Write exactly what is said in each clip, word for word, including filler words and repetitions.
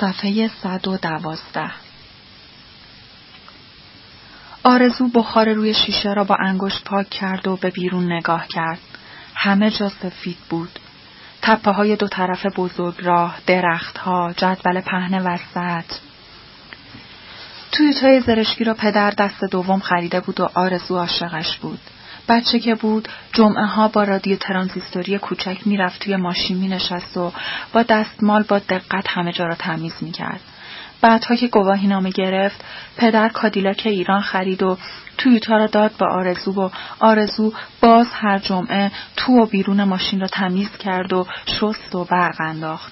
صفحه صد و دوازده. آرزو بخار روی شیشه را با انگشت پاک کرد و به بیرون نگاه کرد. همه جا سفید بود. تپه های دو طرف بزرگ راه، درخت ها، جدول پهن وسط. تویوتای زرشکی را پدر دست دوم خریده بود و آرزو عاشقش بود. بچه که بود جمعه ها با رادیو ترانزیستوری کوچک میرفت توی ماشین می نشست و با دستمال با دقت همه جا را تمیز می کرد. بعدها که گواهی نامه گرفت پدر کادیلاک ایران خرید و تویوتا را داد به آرزو و آرزو باز هر جمعه تو و بیرون ماشین را تمیز کرد و شست و برق انداخت.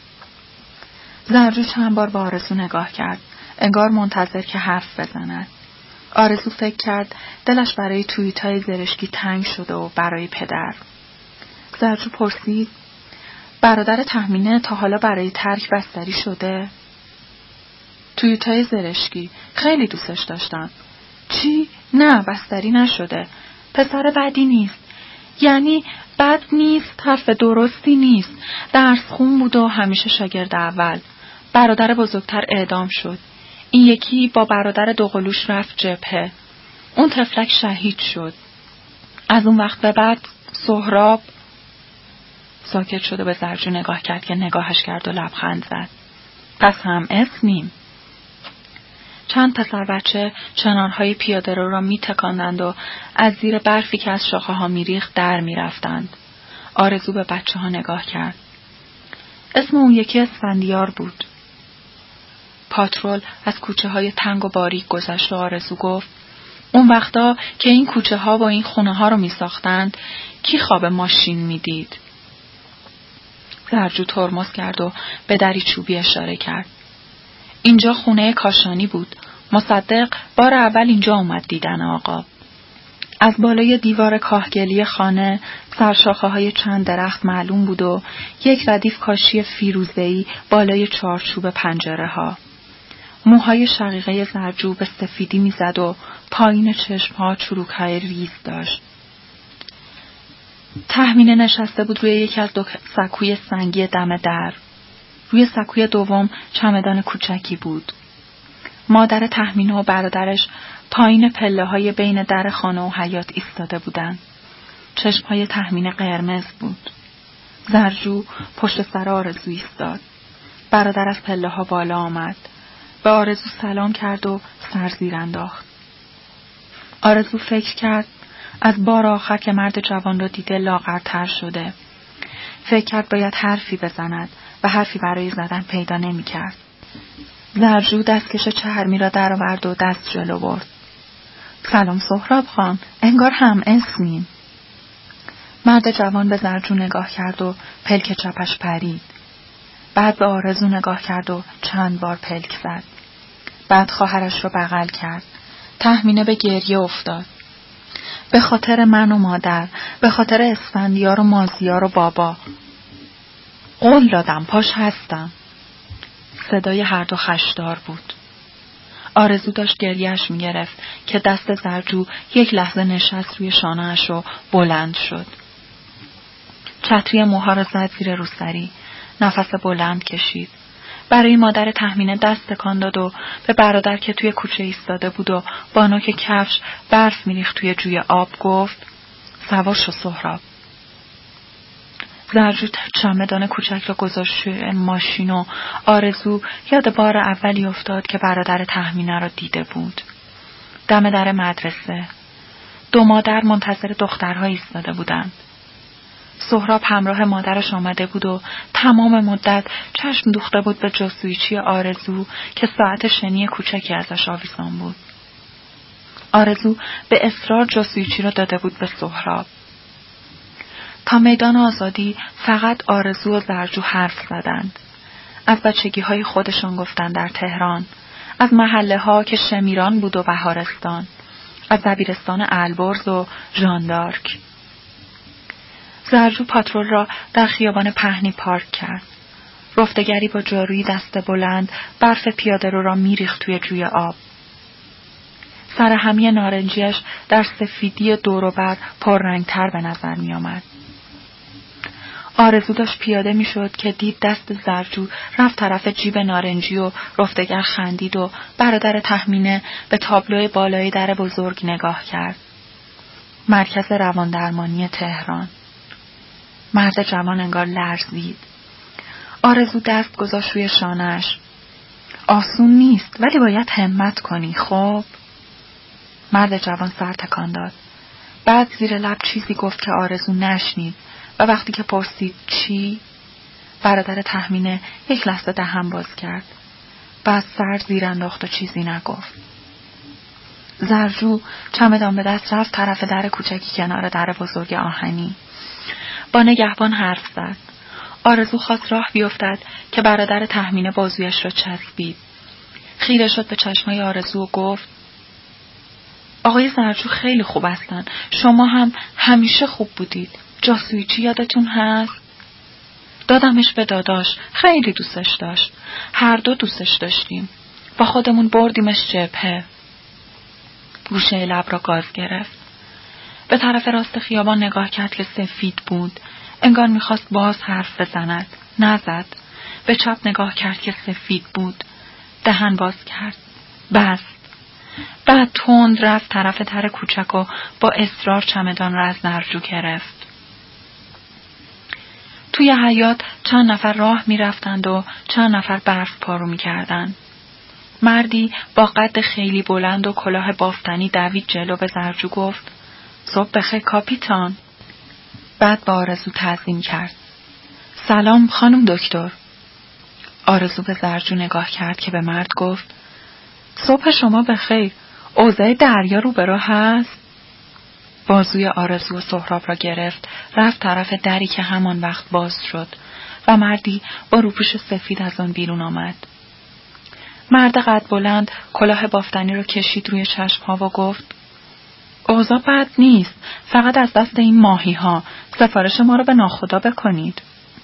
زرجو چند بار به آرزو نگاه کرد، انگار منتظر که حرف بزند. آرزو فکر کرد دلش برای تویوتای زرشکی تنگ شده و برای پدر. زرجو پرسید برادر تهمینه تا حالا برای ترک بستری شده؟ تویوتای زرشکی خیلی دوستش داشتم. چی؟ نه بستری نشده. پسر بدی نیست. یعنی بد نیست، حرف درستی نیست. درس خون بود و همیشه شاگرد اول. برادر بزرگتر اعدام شد. این یکی با برادر دوقلوش رفت جبهه. اون طفلک شهید شد. از اون وقت به بعد سهراب ساکت شده به زرجو نگاه کرد که نگاهش کرد و لبخند زد. پس هم اسمیم. چند پسر بچه چنارهای پیاده رو را می تکاندند و از زیر برفی که از شاخه ها می ریخت در می رفتند. آرزو به بچه ها نگاه کرد. اسم اون یکی اسفندیار بود. پاترول از کوچه های تنگ و باریک گذشت و آرزو گفت اون وقتا که این کوچه ها و این خونه ها رو می ساختند کی خواب ماشین می دید؟ زرجو ترمز کرد و به دری چوبی اشاره کرد. اینجا خونه کاشانی بود. مصدق بار اول اینجا اومد دیدن آقا. از بالای دیوار کاهگلی خانه سرشاخه های چند درخت معلوم بود و یک ردیف کاشی فیروزه‌ای بالای چارچوب پنجره ها. موهای شقیقه زرجو به سفیدی میزد و پایین چشمها چروک‌های ریز داشت. تهمینه نشسته بود روی یکی از دو سکوی سنگی دم در. روی سکوی دوم چمدان کوچکی بود. مادر تهمینه و برادرش پایین پله های بین در خانه و حیاط ایستاده بودند. چشمهای تهمینه قرمز بود. زرجو پشت سر آرزو ایستاد. برادر از پله ها بالا آمد. به آرزو سلام کرد و سر زیر انداخت. آرزو فکر کرد از بار آخر که مرد جوان را دیده لاغرتر شده. فکر کرد باید حرفی بزند و حرفی برای زدن پیدا نمی کرد. زرجو دستکش چرمی را در آورد و دست جلو برد. سلام سهراب خان، انگار هم اسمین. مرد جوان به زرجو نگاه کرد و پلک چپش پرید. بعد به آرزو نگاه کرد و چند بار پلک زد. بعد خواهرش را بغل کرد. تهمینه به گریه افتاد. به خاطر من و مادر، به خاطر اسفندیار و مازیار و بابا. قول دادم پاش هستم. صدای هر دو خشدار بود. آرزو داشت گریهش می گرفت که دست زرجو یک لحظه نشست روی شانه‌اش و بلند شد. چتری موها را زد زیر روسری. نفس بلند کشید. برای مادر تهمینه دست تکان داد و به برادر که توی کوچه ایستاده بود و با نوک کفش برف میریخت توی جوی آب گفت سوار شو سهراب. زرجو چمدان کوچک را گذاشت روی ماشین و آرزو یاد بار اولی افتاد که برادر تهمینه را دیده بود. دم در مدرسه. دو مادر منتظر دخترها ایستاده بودند. سهراب همراه مادرش آمده بود و تمام مدت چشم دوخته بود به جستجویچی آرزو که ساعت شنی کوچکی ازش آویزان بود. آرزو به اصرار جستجویچی را داده بود به سهراب. تا میدان آزادی فقط آرزو و زرجو حرف زدند. از بچگی های خودشان گفتند در تهران، از محله ها که شمیران بود و بهارستان، از دبیرستان البرز و ژاندارک. زرجو پاترول را در خیابان پهنی پارک کرد. رفتگری با جارویی دست بلند برف پیاده رو را میریخت توی جوی آب. سر همی نارنجیش در سفیدی دور و بر پررنگتر به نظر می آمد. آرزو داشت پیاده می شد که دید دست زرجو رفت طرف جیب نارنجی و رفتگر خندید و برادر تهمینه به تابلوی بالای در بزرگ نگاه کرد. مرکز رواندرمانی تهران. مرد جوان انگار لرزید. آرزو دست گذاشت روی شانه‌اش. آسون نیست ولی باید همت کنی. خب. مرد جوان سر تکان داد. بعد زیر لب چیزی گفت که آرزو نشنید و وقتی که پرسید چی؟ برادر تهمینه یک لحظه دهن باز کرد. بعد سر زیر انداخت و چیزی نگفت. زرجو چمدان به دست رفت طرف در کوچکی کنار در بزرگ آهنی. با نگهبان حرف زد. آرزو خواست راه بیفتد که برادر تهمینه بازویش را چسبید. خیره شد به چشمای آرزو و گفت آقای زرجو خیلی خوب هستن. شما هم همیشه خوب بودید. جاسویچی یادتون هست؟ دادمش به داداش. خیلی دوستش داشت. هر دو دوستش داشتیم. با خودمون بردیمش جبهه. گوشه لب را گاز گرفت. به طرف راست خیابان نگاه کرد که سفید بود. انگار میخواست باز حرف بزند. نزد. به چپ نگاه کرد که سفید بود. دهن باز کرد. بس. بعد تند رفت طرف در کوچک و با اصرار چمدان را از زرجو گرفت. توی حیاط چند نفر راه می رفتند و چند نفر برف پارو می کردند. مردی با قد خیلی بلند و کلاه بافتنی دوید جلو به زرجو گفت صبح بخیر کاپیتان. بعد با آرزو تعظیم کرد. سلام خانم دکتر. آرزو به زرجو نگاه کرد که به مرد گفت صبح شما بخیر. اوضاع دریا رو به راه هست؟ بازوی آرزو و سهراب را گرفت. رفت طرف دری که همان وقت باز شد و مردی با روپوش سفید از آن بیرون آمد. مرد قد بلند کلاه بافتنی را کشید روی چشمها و گفت اوضاع بد نیست. فقط از دست این ماهی ها. سفارش ما را به ناخدا بکنید.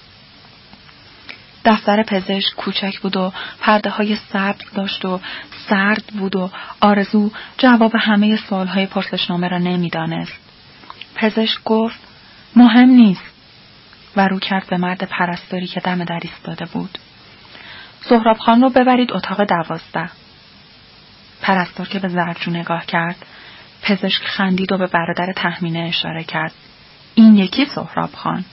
دفتر پزشک کوچک بود و پرده های سبز داشت و سرد بود و آرزو جواب همه سوال های پرسشنامه را نمی دانست. پزشک گفت مهم نیست و رو کرد به مرد پرستاری که دم در ایستاده بود. سهراب خان رو ببرید اتاق دوازده. پرستار که به زرجو نگاه کرد. پزشک خندید و به برادر تهمینه اشاره کرد. این یکی سهراب خان.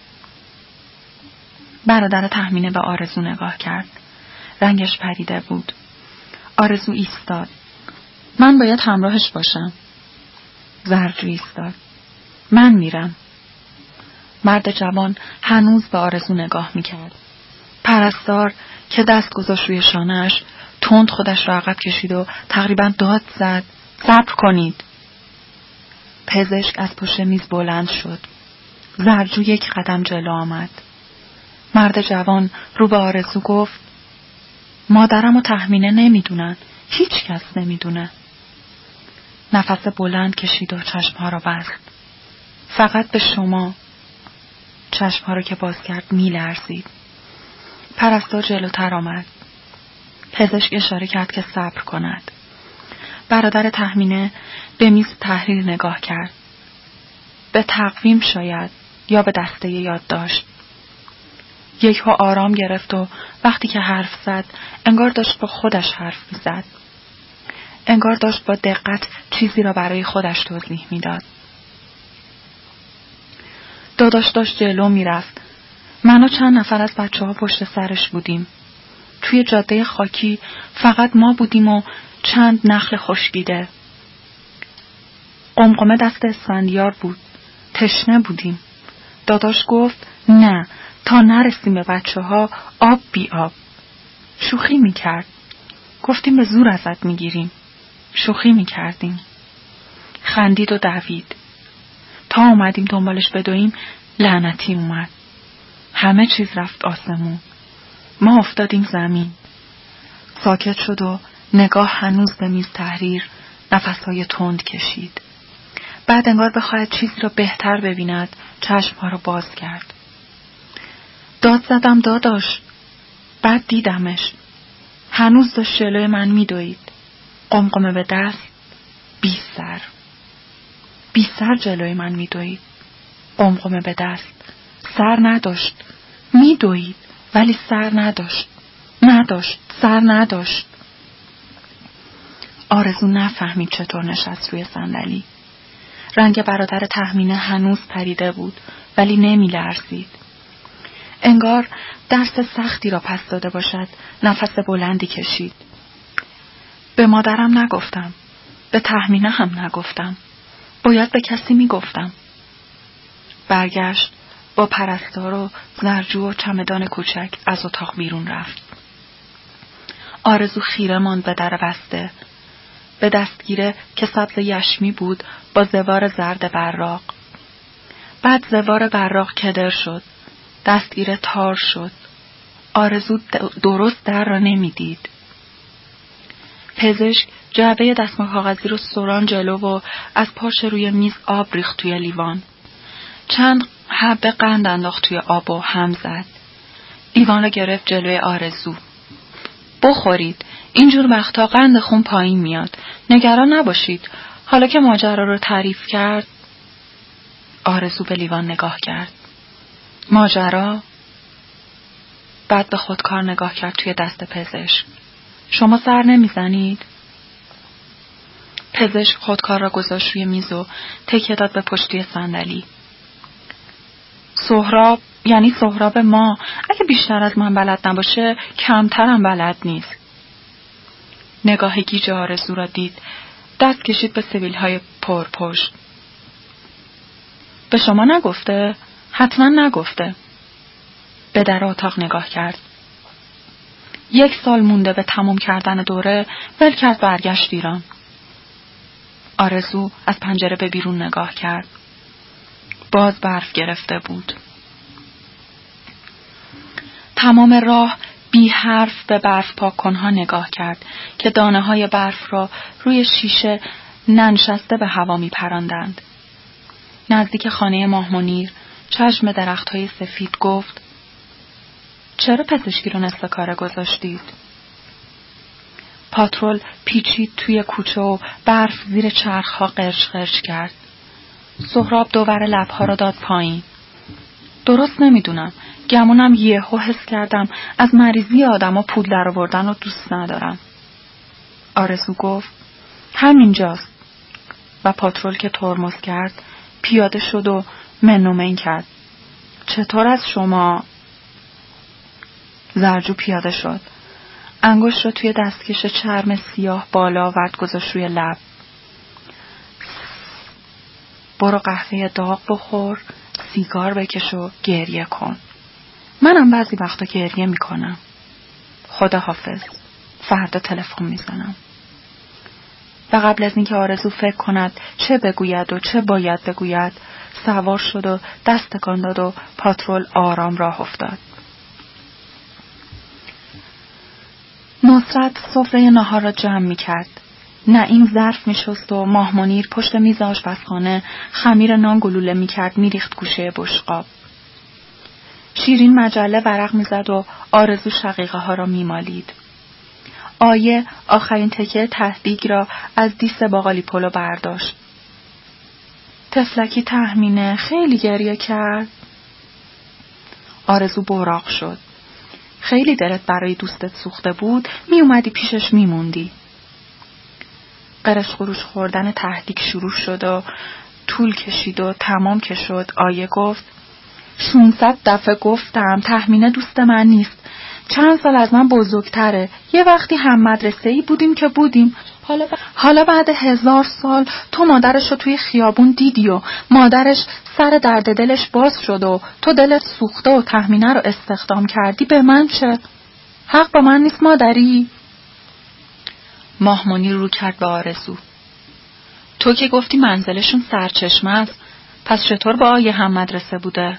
برادر تهمینه به آرزو نگاه کرد. رنگش پریده بود. آرزو ایستاد. من باید همراهش باشم. زرجو ایستاد. من میرم. مرد جوان هنوز به آرزو نگاه میکرد. پرستار که دست گذاشت روی شانه‌اش تند خودش را عقب کشید و تقریبا داد زد. صبر کنید. پزشک از پشت میز بلند شد. زرجو یک قدم جلو آمد. مرد جوان رو به آرزو گفت مادرم و تهمینه نمیدونن. هیچ کس نمیدونه. نفس بلند کشید و چشمها را بست. فقط به شما. چشمها را که باز کرد میلرزید. پرستار جلوتر آمد. پزشک اشاره کرد که صبر کند. برادر تهمینه به میز تحریر نگاه کرد. به تقویم شاید یا به دسته یادداشت. یکهو آرام گرفت و وقتی که حرف زد انگار داشت با خودش حرف می‌زد. انگار داشت با دقت چیزی را برای خودش توضیح میداد. داداش داشت جلو میرفت. من و چند نفر از بچه ها پشت سرش بودیم. توی جاده خاکی فقط ما بودیم و چند نخل خشکیده. قمقمه دست اسفندیار بود. تشنه بودیم. داداش گفت نه تا نرسیم به بچه ها آب بی آب. شوخی میکرد. گفتیم به زور ازت میگیریم. شوخی میکردیم. خندید و دوید. تا اومدیم دنبالش بدویم لعنتی اومد. همه چیز رفت آسمون. ما افتادیم زمین. ساکت شد و نگاه هنوز به میز تحریر نفسهای تند کشید. بعد انگار بخواهد چیزی را بهتر ببیند چشمها را باز کرد. داد زدم داداش. بعد دیدمش. هنوز داشت جلوی من میدوید. قمقمه به دست. بی سر. بی سر جلوی من میدوید. قمقمه به دست. سر نداشت. میدوید ولی سر نداشت. نداشت. سر نداشت. آرزو نفهمید چطور نشست روی صندلی. رنگ برادر تهمینه هنوز پریده بود ولی نمی لرزید. انگار درس سختی را پس داده باشد. نفس بلندی کشید. به مادرم نگفتم. به تهمینه هم نگفتم. باید به کسی می گفتم. برگشت با پرستار و زرجو و چمدان کوچک از اتاق بیرون رفت. آرزو خیره ماند به در بسته. به دستگیره که سبز یشمی بود با زوار زرد براق. بعد زوار براق کدر شد. دستگیره تار شد. آرزو درست در را نمی دید. پزشک جعبه دستمال کاغذی رو سران جلو و از پاش روی میز آب ریخت توی لیوان. چند حبه قند انداخت توی آب و هم زد. لیوان رو گرفت جلوی آرزو. بخورید. اینجور وقتا قند خون پایین میاد. نگران نباشید. حالا که ماجرا رو تعریف کرد. آرزو به لیوان نگاه کرد. ماجرا؟ بعد به خودکار نگاه کرد توی دست پزشک. شما سر نمیزنید؟ پزشک خودکار را گذاشت روی میز و تکیه داد به پشتی صندلی. سهراب، یعنی سهراب ما، اگه بیشتر از من بلد نباشه کمترم بلد نیست. نگاه گیج آرزو را دید. دست کشید به سبیل‌های پر پشت. به شما نگفته؟ حتما نگفته. به در اتاق نگاه کرد. یک سال مونده به تموم کردن دوره، ول کرد برگشت ایران. آرزو از پنجره به بیرون نگاه کرد. باز برف گرفته بود. تمام راه بی حرف به برف پاک کنها نگاه کرد که دانه های برف را روی شیشه ننشسته به هوا می پراندند. نزدیک خانه ماه منیر چشم درخت های سفید گفت: چرا پزشکی رو نصف کاره گذاشتید؟ پاترول پیچید توی کوچه و برف زیر چرخها قرش قرش کرد. سهراب دوباره لبها را داد پایین. درست نمیدونم. گمونم یهو حس کردم از مریضی آدما پول در آوردن رو دوست ندارم. آرزو گفت: همینجاست. و پاترول که ترمز کرد پیاده شد و منومن کرد. چطور از شما؟ زرجو پیاده شد. انگشت رو توی دستکش چرم سیاه بالا آورد گذاشت روی لب. برو قهوه داغ بخور، سیگار بکش و گریه کن. منم بعضی وقتا گریه میکنم. خدا حافظ. فردا تلفن میزنم. و قبل از اینکه آرزو فکر کند چه بگوید و چه باید بگوید، سوار شد و دست تکان داد و پاترول آرام راه افتاد. نصرت سفره ناهار را جمع میکرد. نعیم ظرف میشست و ماه منیر پشت میز آشپزخانه خمیر نان گلوله میکرد میریخت گوشه بشقاب. شیرین مجله ورق میزد و آرزو شقیقه ها را میمالید. آیه آخرین تکه تهدیگ را از دیس باقالی پلو برداشت. تفلکی تهمینه خیلی گریه کرد. آرزو براق شد. خیلی دلت برای دوستت سوخته بود، می اومدی پیشش می موندی. قرش خروش خوردن تهدیگ شروع شد و طول کشید و تمام که شد. آیه گفت: ششصد دفعه گفتم تهمینه دوست من نیست. چند سال از من بزرگتره. یه وقتی هم مدرسه‌ای بودیم که بودیم. حالا, ب... حالا بعد هزار سال تو مادرش رو توی خیابون دیدی و مادرش سر درد دلش باز شد و تو دلت سوخته و تهمینه رو استخدام کردی. به من چه؟ حق با من نیست مادری؟ ماه منیر رو کرد به آرزو. تو که گفتی منزلشون سرچشمه است، پس چطور با آیه هم مدرسه بوده؟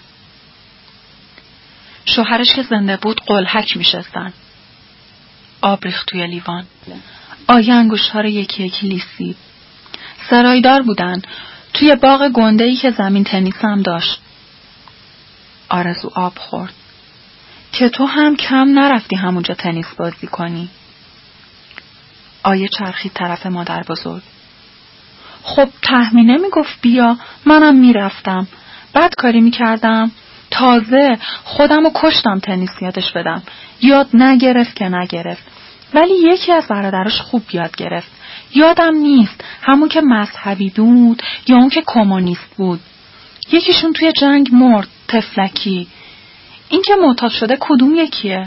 شوهرش که زنده بود قلحک میشستن. آب ریخت توی لیوان. آیه انگشت‌ها رو یکی یکی لیسید. سرایدار بودن. توی باغ گنده‌ای که زمین تنیس هم داشت. آرزو آب خورد. که تو هم کم نرفتی همونجا تنیس بازی کنی. آیه چرخید طرف مادر بزرگ. خب تهمینه میگفت بیا، منم میرفتم. بعد کاری میکردم. تازه خودم رو کشتم تنیس یادش بدم. یاد نگرفت که نگرفت. ولی یکی از برادراش خوب یاد گرفت. یادم نیست همون که مذهبی بود یا اون که کمونیست بود. یکیشون توی جنگ مرد، تفلکی. این که معتاد شده کدوم یکیه؟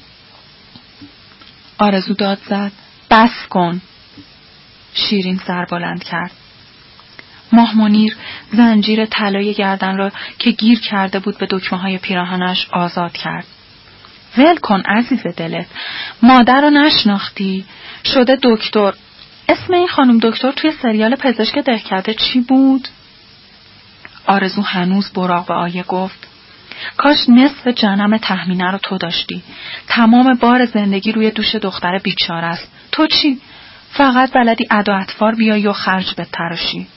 آرزو داد زد. بس کن. شیرین سر بلند کرد. ماه منیر زنجیر طلای گردن را که گیر کرده بود به دکمه های پیراهنش آزاد کرد. ول کن عزیز دلت. مادر رو نشناختی؟ شده دکتر. اسم این خانم دکتر توی سریال پزشک دهکده چی بود؟ آرزو هنوز براق به آیه گفت. کاش نصف جنم تهمینه رو تو داشتی. تمام بار زندگی روی دوش دختر بیچاره است. تو چی؟ فقط بلدی ادا اطوار بیایی و خرج به تراشی.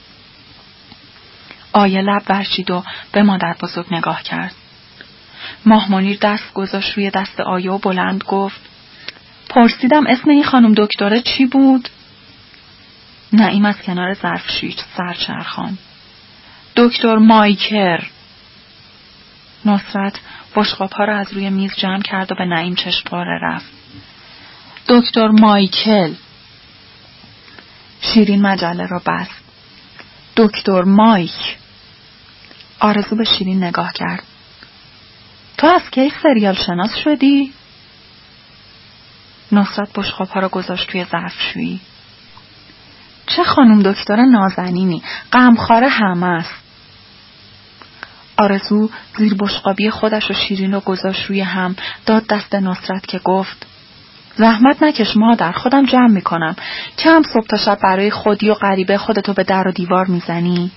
آیه لب ورشید و به مادر بزرگ نگاه کرد. ماه منیر دست گذاشت روی دست آیه و بلند گفت. پرسیدم اسم این خانم دکتره چی بود؟ نعیم از کنار ظرفشویی سر چرخاند. دکتر مایکر. نصرت بشقاب‌ها را از روی میز جمع کرد و به نعیم چشم‌پاره رفت. دکتر مایکل. شیرین مجله را بست. دکتر مایک. آرزو به شیرین نگاه کرد. تو از کی سریال شناس شدی؟ نصرت بشقاب‌ها را گذاشت توی ظرفشویی. چه خانم دکتر نازنینی، غمخوار همه است. آرزو زیر بشقابی خودش و شیرین رو گذاشت روی هم، داد دست نصرت که گفت. زحمت نکش مادر، خودم جمع میکنم. کم صبح تا شب برای خودی و غریبه خودتو به در و دیوار میزنی.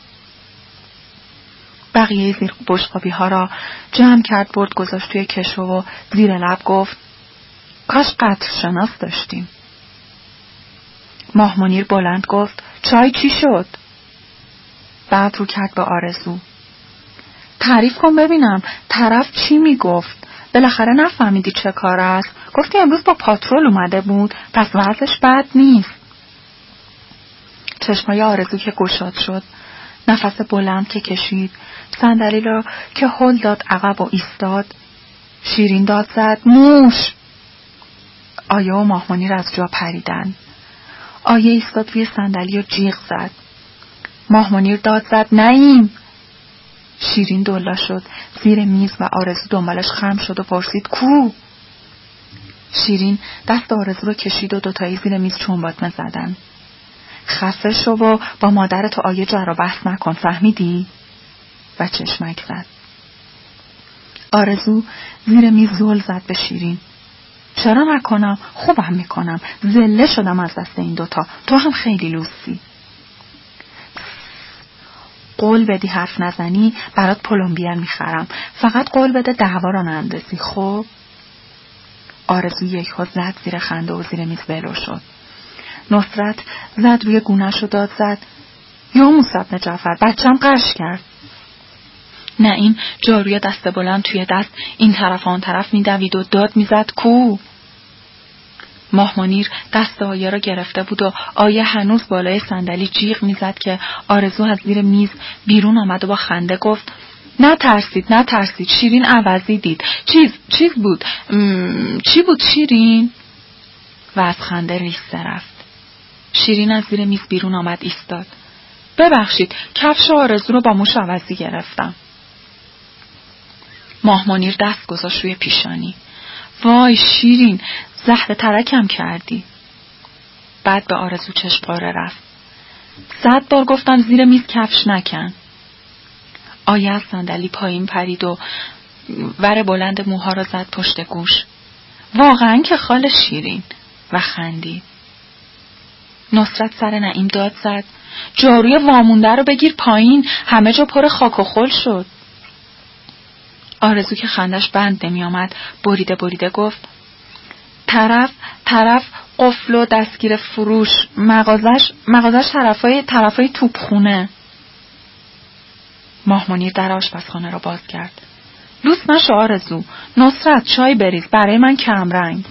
بقیه زیر بشقابی ها را جمع کرد، برد گذاشت توی کشو و زیر لب گفت. کاش قطر شناس داشتیم. ماه منیر بلند گفت. چای چی شد؟ بعد رو کرد به آرزو. تعریف کن ببینم طرف چی میگفت؟ بالاخره نفهمیدی چه کار است؟ گفتی امروز با پاترول اومده بود، پس وضعش بد نیست. چشمای آرزو که گشاد شد، نفس بلند که کشید، صندلی را که هل داد عقب و ایستاد. شیرین داد زد. موش. آیه و ماه منیر از جا پریدن. آیه ایستاد روی صندلی و جیغ زد. ماه منیر داد زد. نعیم. شیرین دولا شد زیر میز و آرزو دنبالش خم شد و پرسید. کو؟ شیرین دست آرزو رو کشید و دوتایی زیر میز چنباتمه زدن. خفه شو و با مادرت و آیه جر و بحث نکن، فهمیدی؟ و چشمک زد. آرزو زیر میز زل زد به شیرین. چرا نکنم؟ خوبم میکنم. زله شدم از دست این دوتا. تو هم خیلی لوسی. قول بدی حرف نزنی برات پلمبیر میخرم. فقط قول بده دعوا را نندازی. خب؟ آرزو یک خود زد زیر خنده و زیر میز ولو شد. نصرت زد روی گونه‌ش و داد زد. یا موسی بن جعفر، بچم قش کرد. نعیم جاروی دست بلند توی دست این طرف آن طرف میدوید و داد میزد. کو؟ ماه منیر دست آیه را گرفته بود و آیه هنوز بالای صندلی جیغ میزد که آرزو از زیر میز بیرون آمد و با خنده گفت. نه ترسید نه ترسید شیرین عوضی دید. چیز چیز بود. م... چی بود شیرین؟ و از خنده ریخته رفت. شیرین از زیر میز بیرون آمد ایستاد. ببخشید کفش آرزو رو با موش عوضی گرفتم. ماه منیر دست گذاشت روی پیشانی. وای شیرین، زهر ترکم کردی. بعد به آرزو چشم‌پاره رفت. صد بار گفتم زیر میز کفش نکن. آیه از صندلی پایین پرید و ور بلند موها را زد پشت گوش. واقعا که خال شیرین. و خندید. نصرت سر نعیم داد زد. جاروی وامونده رو بگیر پایین، همه جا پر خاک و خل شد. آرزو که خندش بند نمی آمد بریده بریده گفت. طرف طرف قفل و دستگیر فروش، مغازش مغازش طرفای طرفای توپخونه. ماه منیر در آشپزخانه را باز کرد. لوس نشو آرزو. نصرت چای بریز برای من کمرنگ.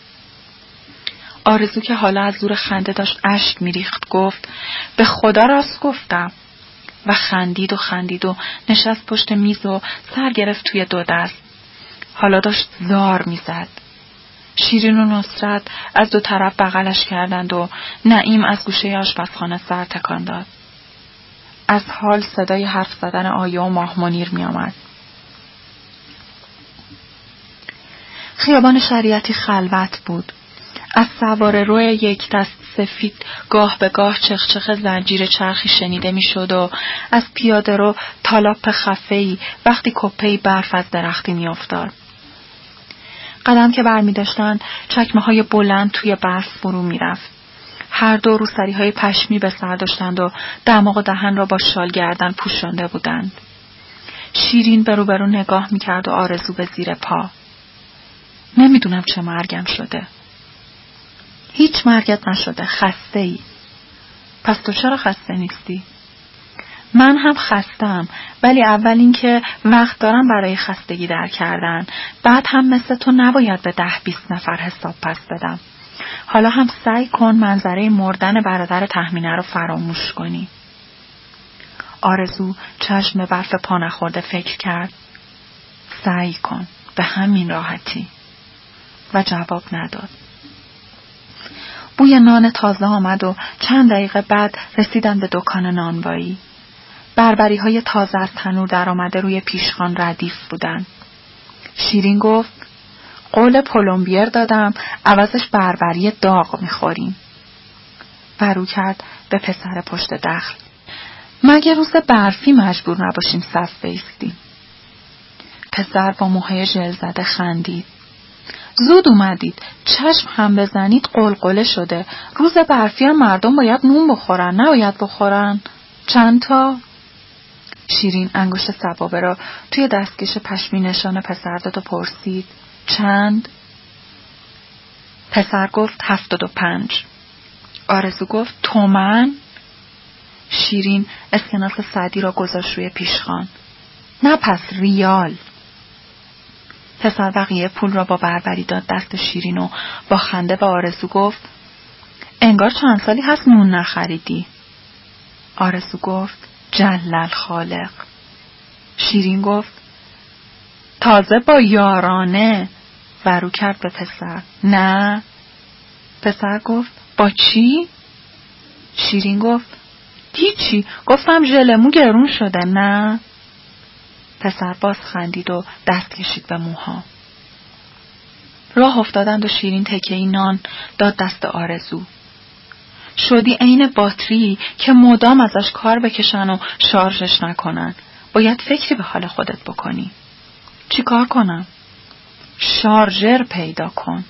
آرزو که حالا از زور خنده داشت اشک میریخت گفت. به خدا راست گفتم. و خندید و خندید و نشست پشت میز و سر گرفت توی دو دست. حالا داشت زار میزد. شیرین و نصرت از دو طرف بغلش کردند و نعیم از گوشه آشپزخانه سر تکان داد. از حال صدای حرف زدن آیه و ماه منیر می آمد. خیابان شریعتی خلوت بود. از سواره روی یک دست سفید گاه به گاه چخچخ زنجیر چرخی شنیده می شد و از پیاده رو تالاپ خفه‌ای وقتی کپه‌ای برف از درختی می افتاد. قدم که بر می داشتند چکمه های بلند توی برف فرو می رفت. هر دو روسری های پشمی به سر داشتند و دماغ و دهن را با شال گردن پوشانده بودند. شیرین به روبرو نگاه می کرد و آرزو به زیر پا. نمیدونم چه مرگم شده. هیچ مرگت نشده، خسته ای. پس تو چرا خسته نیستی؟ من هم خستم، ولی اول این که وقت دارم برای خستگی در کردن، بعد هم مثل تو نباید به ده بیست نفر حساب پس بدم. حالا هم سعی کن منظره مردن برادر تهمینه رو فراموش کنی. آرزو چشم برف پا نخورده فکر کرد. سعی کن، به همین راحتی. و جواب نداد. بوی نان تازه آمد و چند دقیقه بعد رسیدن به دکان نانوایی. بربری های تازه از تنور در آمده روی پیشخوان ردیف بودن. شیرین گفت قول پلمبیر دادم، عوضش بربری داغ میخوریم. برو کرد به پسر پشت دخل. مگه روز برفی مجبور نباشیم صف بایستیم؟ پسر با موهای ژل زده خندید. زود اومدید، چشم هم بزنید قلقله شده. روز برفی هم مردم باید نون بخورن، نباید بخورن. چند تا؟ شیرین انگشت سبابه را توی دستکش پشمی نشان پسر داد و پرسید چند؟ پسر گفت هفتاد و پنج. آرزو گفت تومن؟ شیرین اسکناس سعدی را گذاشت روی پیشخوان. نه پس ریال. پسر بقیه پول را با بربری داد دست شیرین و با خنده به آرزو گفت انگار چند سالی هست نون نخریدی. آرزو گفت جلل خالق. شیرین گفت تازه با یارانه. ورو کرد به پسر. نه. پسر گفت با چی؟ شیرین گفت هیچی، گفتم ژلمو گرون شده. نه. پسر باز خندید و دست کشید به موها. راه افتادند و شیرین تکه‌ای نان داد دست آرزو. شدی عین باتری که مدام ازش کار بکشن و شارژش نکنن. باید فکری به حال خودت بکنی. چی کار کنم؟ شارژر پیدا کن.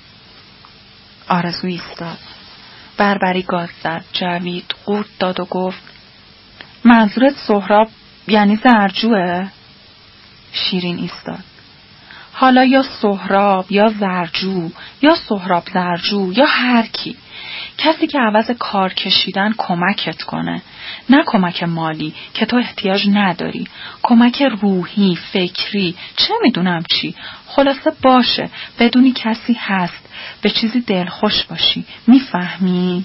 آرزو ایستاد. بربری گاز زد، جوید، قورت داد و گفت منظورت سهراب یعنی زرجوه؟ شیرین ایستاد. حالا یا سهراب یا زرجو یا سهراب زرجو یا هر کی، کسی که عوض کار کشیدن کمکت کنه، نه کمک مالی که تو احتیاج نداری، کمک روحی، فکری، چه میدونم چی، خلاصه باشه بدونی کسی هست، به چیزی دلخوش باشی. میفهمی؟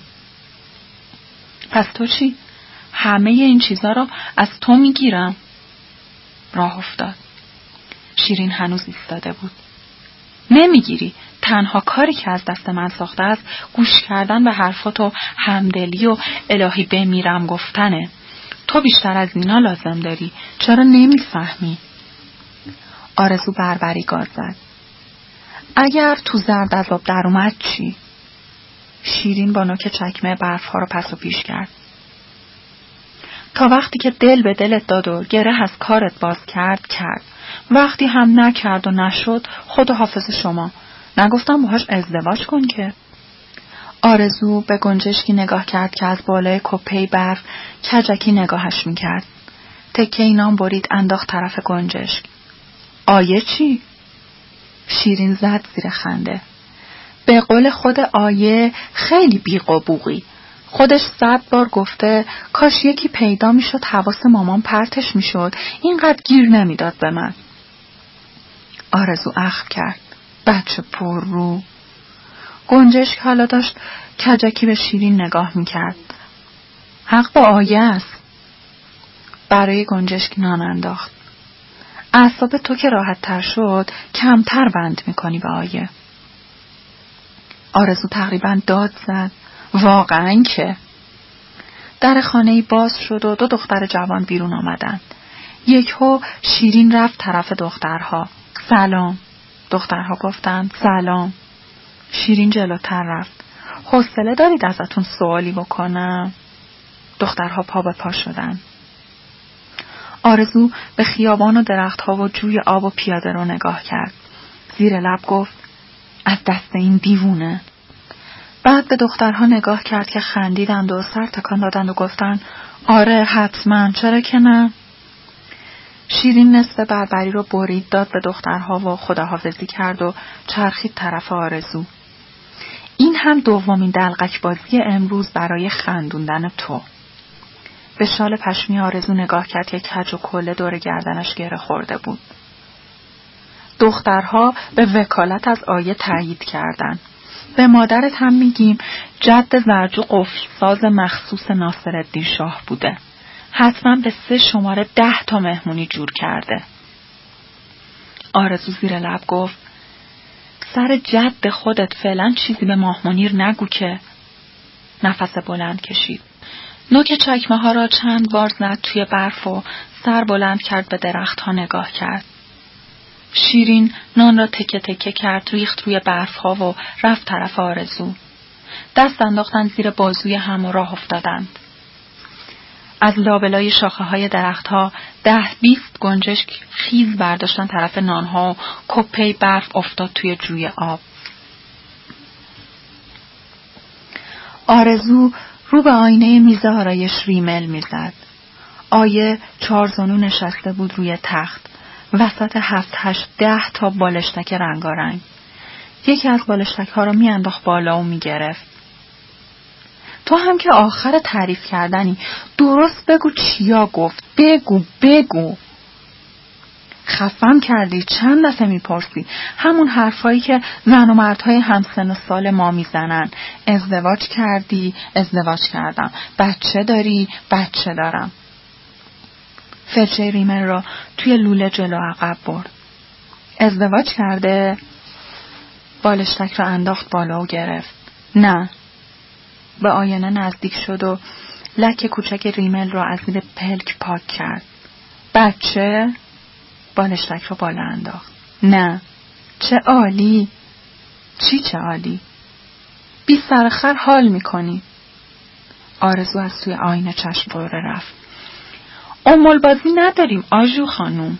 پس تو چی؟ همه این چیزا رو از تو میگیرم. راه افتاد. شیرین هنوز ایستاده بود. نمیگیری. تنها کاری که از دست من ساخته است گوش کردن به حرفات و همدلی و الهی بمیرم گفتنه. تو بیشتر از اینا لازم داری. چرا نمیفهمی؟ آرزو بربری گاز زد. اگر تو زرد از آب در اومد چی؟ شیرین با نوک چکمه برفها رو پس و پیش کرد. تا وقتی که دل به دلت داد و گره از کارت باز کرد کرد. وقتی هم نکرد و نشد خدا حافظ شما. نگفتم باهاش ازدواج کن که. آرزو به گنجشکی نگاه کرد که از بالای کپه‌ای برف کجکی نگاهش میکرد. تکه نان برید انداخت طرف گنجشک. آیه چی؟ شیرین زد زیر خنده. به قول خود آیه خیلی بیقبوقی. خودش صد بار گفته کاش یکی پیدا میشد حواس مامان پرتش میشد، اینقدر گیر نمیداد به من. آرزو اخم کرد. بچه پر رو. گنجشک حالا داشت کجکی به شیرین نگاه میکرد. حق با آیه است. برای گنجشک نان انداخت. اعصاب تو که راحت تر شد کمتر بند میکنی به آیه. آرزو تقریبا داد زد. واقعا که. در خانه‌ای باز شد و دو دختر جوان بیرون آمدند. یکهو شیرین رفت طرف دخترها. سلام. دخترها گفتند سلام. شیرین جلوتر رفت. حوصله دارید ازتون سوالی بکنم؟ دخترها پا به پا شدند. آرزو به خیابان و درختها و جوی آب و پیاده رو نگاه کرد. زیر لب گفت از دست این دیوونه. بعد به دخترها نگاه کرد که خندیدند و سر تکان دادند و گفتند آره حتما، چرا که نه؟ شیرین نصف بربری رو برید داد به دخترها و خداحافظی کرد و چرخید طرف آرزو. این هم دومین دلقک بازی امروز برای خندوندن تو. به شال پشمی آرزو نگاه کرد که کج و کله دور گردنش گره خورده بود. دخترها به وکالت از آیه تایید کردند. به مادرت هم میگیم جد زرجو قفلساز مخصوص ناصرالدین شاه بوده. حتما به سه شماره ده تا مهمونی جور کرده. آرزو زیر لب گفت سر جد خودت فعلا چیزی به ماه منیر نگو که. نفس بلند کشید. نوک چکمه ها را چند بار زد توی برف و سر بلند کرد به درخت ها نگاه کرد. شیرین نان را تکه تکه کرد، ریخت روی برف ها و رفت طرف آرزو. دست انداختند زیر بازوی هم و راه افتادند. از لابلای شاخه های درخت ها ده بیست گنجشک خیز برداشتن طرف نان ها و کپی برف افتاد توی جوی آب. آرزو رو به آینه میز آرایش ریمل میزد. آیه چارزانو نشسته بود روی تخت. وسط هفت هشت ده تا بالشتک رنگارنگ. یکی از بالشتک ها را می انداخت بالا و می گرفت. تو هم که آخر تعریف کردنی، درست بگو چیا گفت. بگو بگو. خفم کردی، چند دفعه می پرسی. همون حرفایی که زن و مردهای همسن و سال ما می زنن. ازدواج کردی، ازدواج کردم. بچه داری، بچه دارم. فرچه ریمل را توی لوله جلو عقب برد. ازدواج کرده؟ بالشتک را انداخت بالا و گرفت. نه. به آینه نزدیک شد و لک کوچک ریمل را از زیر پلک پاک کرد. بچه؟ بالشتک را بالا انداخت. نه. چه عالی. چی چه عالی؟ بی سرخر حال میکنی. آرزو از توی آینه چشم بره رفت. امول بازی نداریم آجو خانوم.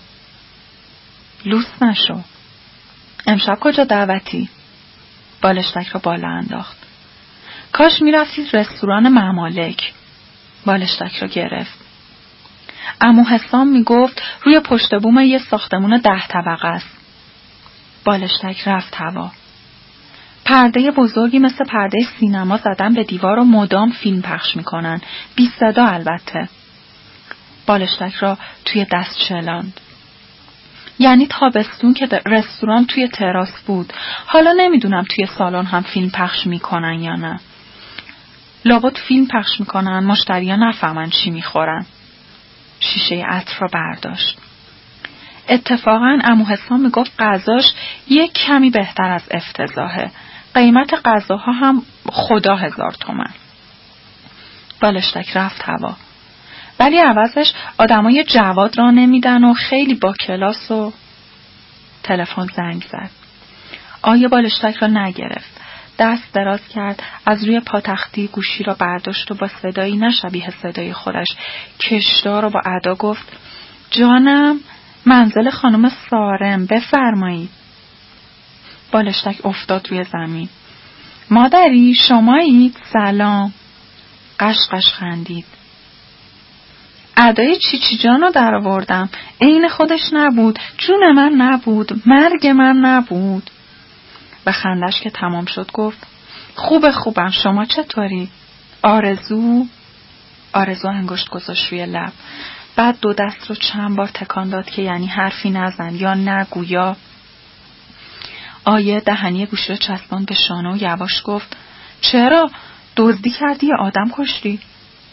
لوس نشو. امشب کجا دعوتی؟ بالشتک را بالا انداخت. کاش میرفتید رستوران ممالک. بالشتک را گرفت. عمو حسام میگفت روی پشت بوم یه ساختمون ده طبقه است. بالشتک رفت هوا. پرده بزرگی مثل پرده سینما زدن به دیوار و مدام فیلم پخش میکنن. بی صدا البته. بالشتک را توی دست شلاند. یعنی تابستون که رستوران توی تراس بود. حالا نمیدونم توی سالن هم فیلم پخش میکنن یا نه. لابد فیلم پخش میکنن مشتریا نفهمن چی میخورن. شیشه عطر را برداشت. اتفاقا عمو حسام میگفت غذاش یک کمی بهتر از افتضاحه. قیمت غذاها هم خدا هزار تومن. بالشتک رفت هوا. ولی عوضش آدمای جواد را نمیدن و خیلی با کلاس و تلفن زنگ زد. آیه بالشتک را نگرفت. دست دراز کرد، از روی پاتختی گوشی را برداشت و با صدایی نشبیه صدای خودش کشدار و با ادا گفت جانم، منزل خانم سارم، بفرمایید. بالشتک افتاد روی زمین. مادری شمایید؟ سلام. قشقش خندید. ادای چیچی جانو در آوردم. عین خودش نبود، جون من نبود، مرگ من نبود. به خندش که تمام شد گفت خوبه خوبم، شما چطوری؟ آرزو؟ آرزو انگشت گذاشت روی لب. بعد دو دست رو چند بار تکان داد که یعنی حرفی نزن یا نگو یا. آیه دهنی گوشی رو چسباند به شانه و یواش گفت چرا؟ دزدی کردی یا آدم کشتی؟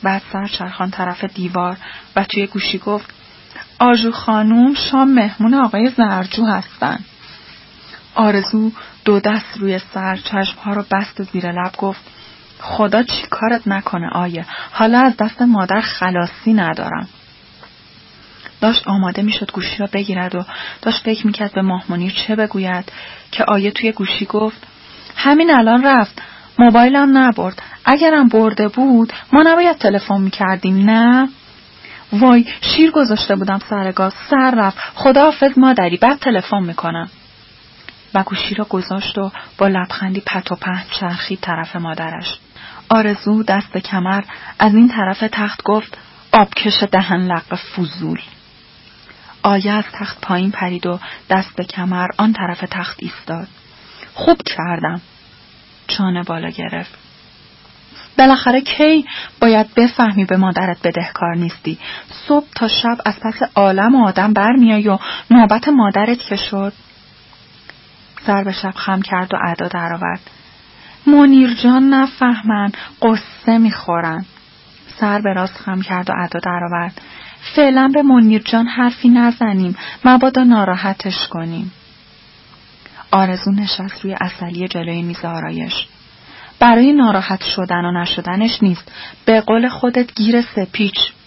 بعد سر چرخان طرف دیوار و توی گوشی گفت آژو خانوم شام مهمون آقای زرجو هستن. آرزو دو دست روی سر چشمها رو بست زیر لب گفت خدا چی کارت نکنه آیه، حالا از دست مادر خلاصی ندارم. داشت آماده میشد گوشی را بگیرد و داشت فکر میکرد به ماه منیر چه بگوید که آیه توی گوشی گفت همین الان رفت، موبایلم نبرد، اگرم برده بود ما نباید تلفن میکردیم نه؟ وای شیر گذاشته بودم سر گاز، سر رفت، خداحافظ مادری، بعد تلفن میکنم. و گوشی را گذاشت و با لبخندی پت و پهن چرخید طرف مادرش. آرزو دست به کمر از این طرف تخت گفت آبکش دهن لق فضول. آیه از تخت پایین پرید و دست به کمر آن طرف تخت ایستاد. خوب کردم. چانه بالا گرفت. بالاخره کی باید بفهمی به مادرت بدهکار نیستی؟ صبح تا شب از پس عالم و آدم برمیای و نوبت مادرت که شد. سر به شب خم کرد و ادا درآورد. منیر جان نفهمن، قصه میخورن. سر به راست خم کرد و ادا درآورد. فعلا به منیر جان حرفی نزنیم، مبادا ناراحتش کنیم. آرزو نشست روی عسلی جلوی میز آرایش. برای ناراحت شدن و نشدنش نیست، به قول خودت گیر سپیچ.